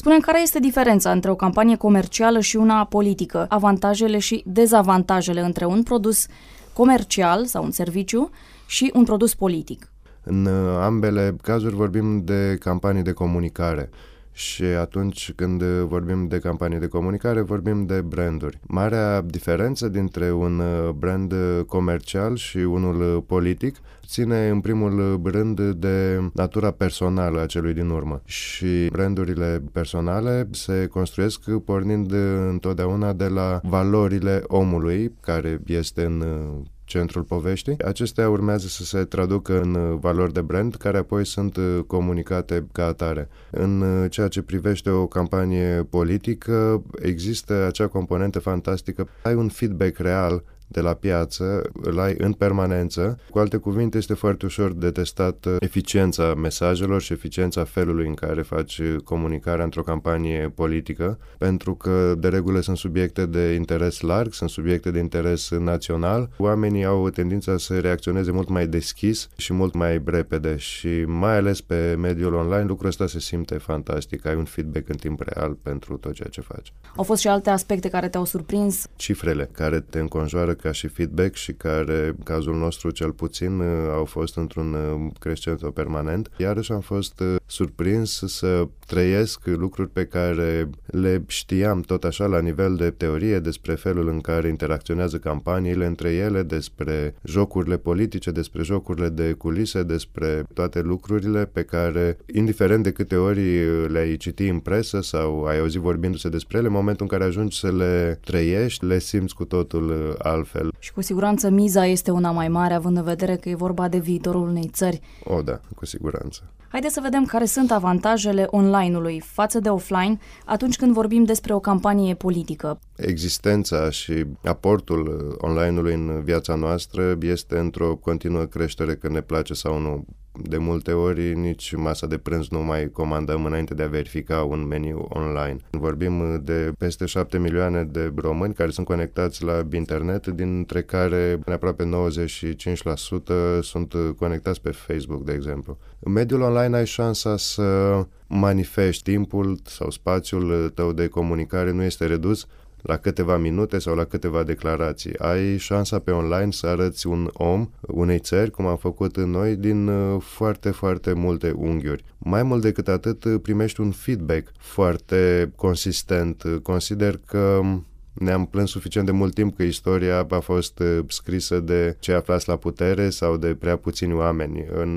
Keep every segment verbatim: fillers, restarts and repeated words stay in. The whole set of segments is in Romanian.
Spune-mi, care este diferența între o campanie comercială și una politică, avantajele și dezavantajele între un produs comercial sau un serviciu și un produs politic? În ambele cazuri vorbim de campanii de comunicare. Și atunci când vorbim de campanii de comunicare, vorbim de branduri. Marea diferență dintre un brand comercial și unul politic ține în primul rând de natura personală a celui din urmă. Și brandurile personale se construiesc pornind întotdeauna de la valorile omului, care este în centrul poveștii. Acestea urmează să se traducă în valori de brand, care apoi sunt comunicate ca atare. În ceea ce privește o campanie politică, există acea componentă fantastică. Ai un feedback real de la piață, îl ai în permanență. Cu alte cuvinte, este foarte ușor de testat eficiența mesajelor și eficiența felului în care faci comunicarea într-o campanie politică, pentru că de regulă sunt subiecte de interes larg, sunt subiecte de interes național. Oamenii au tendința să reacționeze mult mai deschis și mult mai repede și mai ales pe mediul online lucrul ăsta se simte fantastic. Ai un feedback în timp real pentru tot ceea ce faci. Au fost și alte aspecte care te-au surprins? Cifrele care te înconjoară ca și feedback și care, în cazul nostru cel puțin, au fost într-un crescendo permanent. Iarăși am fost surprins să trăiesc lucruri pe care le știam tot așa la nivel de teorie despre felul în care interacționează campaniile între ele, despre jocurile politice, despre jocurile de culise, despre toate lucrurile pe care, indiferent de câte ori le-ai citi în presă sau ai auzit vorbindu-se despre ele, în momentul în care ajungi să le trăiești, le simți cu totul altfel. Și cu siguranță miza este una mai mare, având în vedere că e vorba de viitorul unei țări. O, da, cu siguranță. Haideți să vedem care sunt avantajele online-ului față de offline atunci când vorbim despre o campanie politică. Existența și aportul online-ului în viața noastră este într-o continuă creștere, că ne place sau nu. De multe ori nici masa de prânz nu mai comandăm înainte de a verifica un meniu online. Vorbim de peste șapte milioane de români care sunt conectați la internet, dintre care aproape nouăzeci și cinci la sută sunt conectați pe Facebook, de exemplu. În mediul online ai șansa să manifesti timpul sau spațiul tău de comunicare, nu este redus la câteva minute sau la câteva declarații. Ai șansa pe online să arăți un om unei țări, cum am făcut noi, din foarte, foarte multe unghiuri. Mai mult decât atât, primești un feedback foarte consistent. Consider că ne-am plâns suficient de mult timp că istoria a fost scrisă de cei aflați la putere sau de prea puțini oameni. În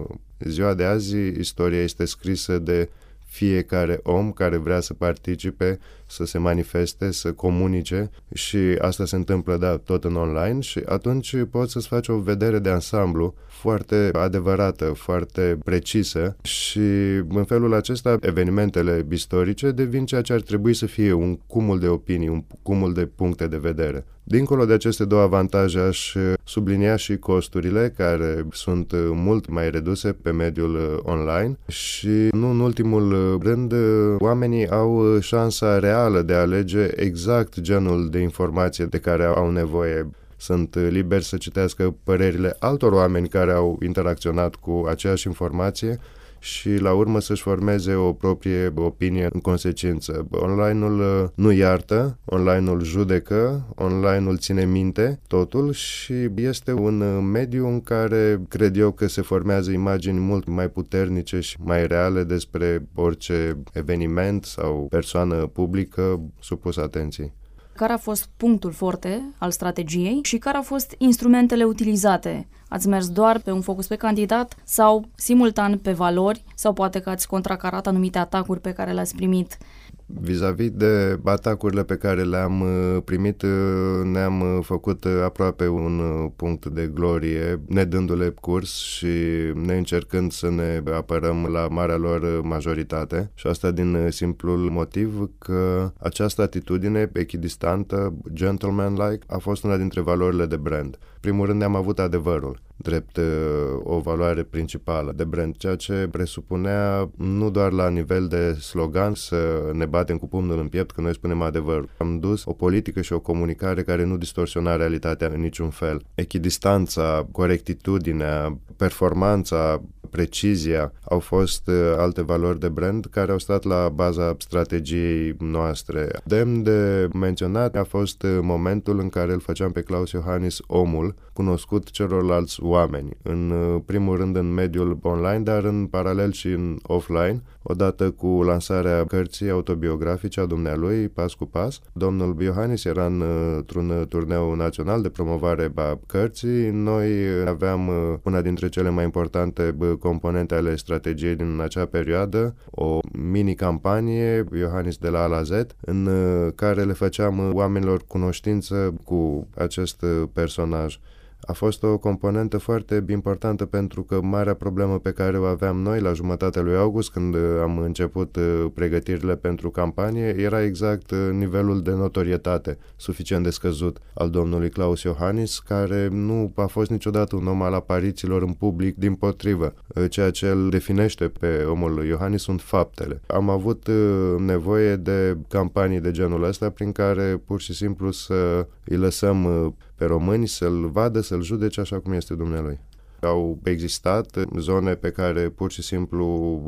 ziua de azi, istoria este scrisă de fiecare om care vrea să participe, să se manifeste, să comunice și asta se întâmplă, da, tot în online și atunci poți să-ți faci o vedere de ansamblu foarte adevărată, foarte precisă și în felul acesta evenimentele istorice devin ceea ce ar trebui să fie un cumul de opinii, un cumul de puncte de vedere. Dincolo de aceste două avantaje, aș sublinia și costurile, care sunt mult mai reduse pe mediul online și, nu în ultimul rând, oamenii au șansa reală de a alege exact genul de informație de care au nevoie. Sunt liberi să citească părerile altor oameni care au interacționat cu aceeași informație și la urmă să-și formeze o proprie opinie în consecință. Online-ul nu iartă, online-ul judecă, online-ul ține minte totul și este un mediu în care cred eu că se formează imagini mult mai puternice și mai reale despre orice eveniment sau persoană publică supusă atenției. Care a fost punctul forte al strategiei și care au fost instrumentele utilizate? Ați mers doar pe un focus pe candidat sau simultan pe valori sau poate că ați contracarat anumite atacuri pe care le-ați primit? Vis-a-vis de atacurile pe care le-am primit, ne-am făcut aproape un punct de glorie, ne dându-le curs și ne încercând să ne apărăm la marea lor majoritate. Și asta din simplul motiv că această atitudine echidistantă, gentleman-like, a fost una dintre valorile de brand. În primul rând ne-am avut adevărul drept o valoare principală de brand, ceea ce presupunea nu doar la nivel de slogan să ne batem cu pumnul în piept că noi spunem adevărul. Am dus o politică și o comunicare care nu distorsiona realitatea în niciun fel. Echidistanța, corectitudinea, performanța precizia au fost alte valori de brand care au stat la baza strategiei noastre. Demn de menționat a fost momentul în care îl făceam pe Klaus Iohannis omul, cunoscut celorlalți oameni, în primul rând în mediul online, dar în paralel și în offline, odată cu lansarea cărții autobiografice a dumnealui, Pas cu Pas. Domnul Iohannis era într-un turneu național de promovare a cărții. Noi aveam una dintre cele mai importante componente ale strategiei din acea perioadă, o mini-campanie, Iohannis de la A la Z, în care le făceam oamenilor cunoștință cu acest personaj. A fost o componentă foarte importantă pentru că marea problemă pe care o aveam noi la jumătatea lui august, când am început pregătirile pentru campanie, era exact nivelul de notorietate suficient de scăzut al domnului Klaus Iohannis, care nu a fost niciodată un om al aparițiilor în public, dimpotrivă. Ceea ce îl definește pe omul lui Iohannis sunt faptele. Am avut nevoie de campanii de genul ăsta prin care pur și simplu să îi lăsăm pe români să-l vadă, să-l judece așa cum este dumnealui. Au existat zone pe care pur și simplu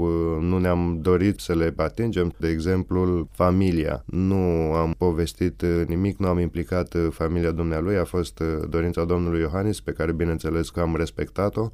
nu ne-am dorit să le atingem, de exemplu familia. Nu am povestit nimic, nu am implicat familia dumnealui, a fost dorința domnului Iohannis, pe care bineînțeles că am respectat-o.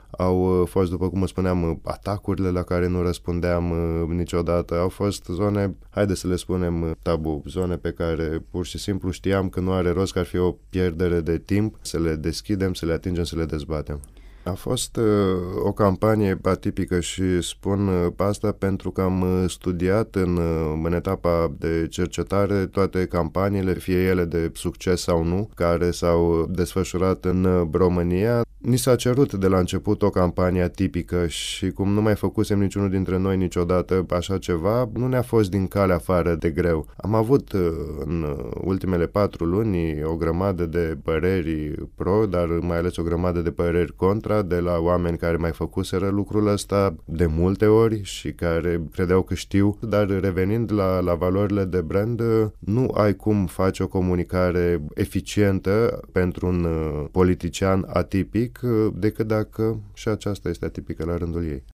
Au fost, după cum spuneam, atacurile la care nu răspundeam niciodată. Au fost zone, haide să le spunem, tabu, zone pe care pur și simplu știam că nu are rost, că ar fi o pierdere de timp să le deschidem, să le atingem, să le dezbatem. A fost uh, o campanie atipică și spun uh, asta pentru că am uh, studiat în, uh, în etapa de cercetare toate campaniile, fie ele de succes sau nu, care s-au desfășurat în uh, România. Ni s-a cerut de la început o campanie atipică și cum nu mai făcusem niciunul dintre noi niciodată așa ceva, nu ne-a fost din calea afară de greu. Am avut uh, în ultimele patru luni o grămadă de păreri pro, dar mai ales o grămadă de păreri contra, de la oameni care mai făcuseră lucrul ăsta de multe ori și care credeau că știu, dar revenind la, la valorile de brand, nu ai cum face o comunicare eficientă pentru un politician atipic decât dacă și aceasta este atipică la rândul ei.